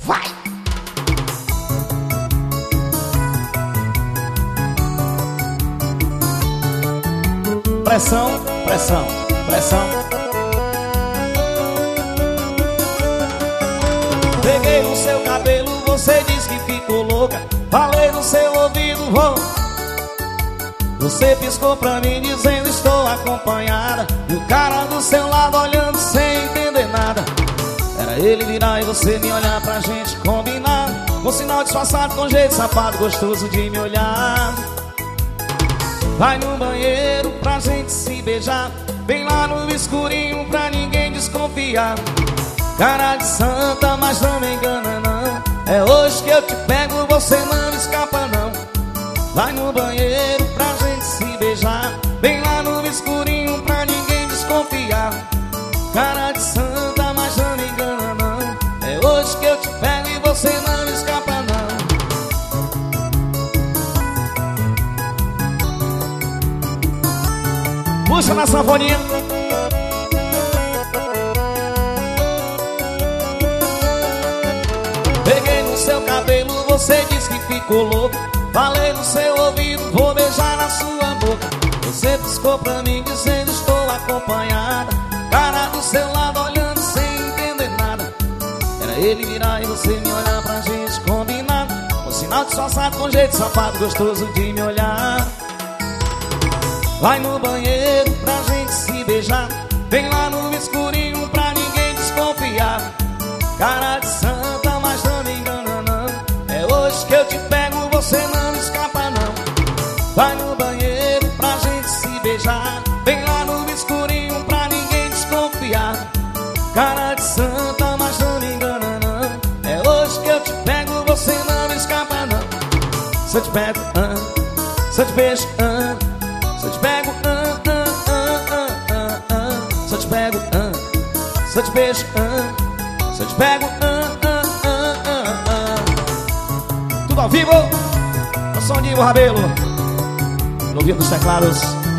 Vai! Pressão, pressão, pressão. Peguei no seu cabelo, você disse que ficou louca. Falei no seu ouvido, vou. Você piscou pra mim dizendo estou acompanhada. E o cara do seu lado olhando sem entender nada. Era ele virar e você me olhar pra gente combinar. Com sinal disfarçado, com jeito safado, gostoso de me olhar. Vai no banheiro pra gente se beijar. Vem lá no escurinho pra ninguém desconfiar. Cara de santa, mas não me engana não. É hoje que eu te pego, você não escapa não. Vai no banheiro pra gente se beijar. Vem lá no escurinho pra ninguém desconfiar. Cara de santa, mas não me engana não. É hoje que eu te pego e você não escapa não. Puxa na sanfoninha. Peguei no seu cabelo, você disse que ficou louco. Falei no seu ouvido, vou beijar na sua boca. Você piscou pra mim dizendo estou acompanhada. Cara do seu lado olhando sem entender nada. Era ele virar e você me olhar pra gente combinar. Com sinal disfarçado, com jeito safado, gostoso de me olhar. Vai no banheiro pra gente se beijar. Vem lá no escurinho pra ninguém desconfiar. Cara de santa, mas não me engana não. É hoje que eu te pego, você não escapa não. Vai no banheiro pra gente se beijar. Vem lá no escurinho pra ninguém desconfiar. Cara de santa, mas não me engana não. É hoje que eu te pego, você não escapa não. Se eu te pego, se eu te beijo, se eu te pego, se eu te pego, se eu te beijo, se eu te pego, tudo ao vivo. O som de Ivo Rabelo, no ouvido dos teclados.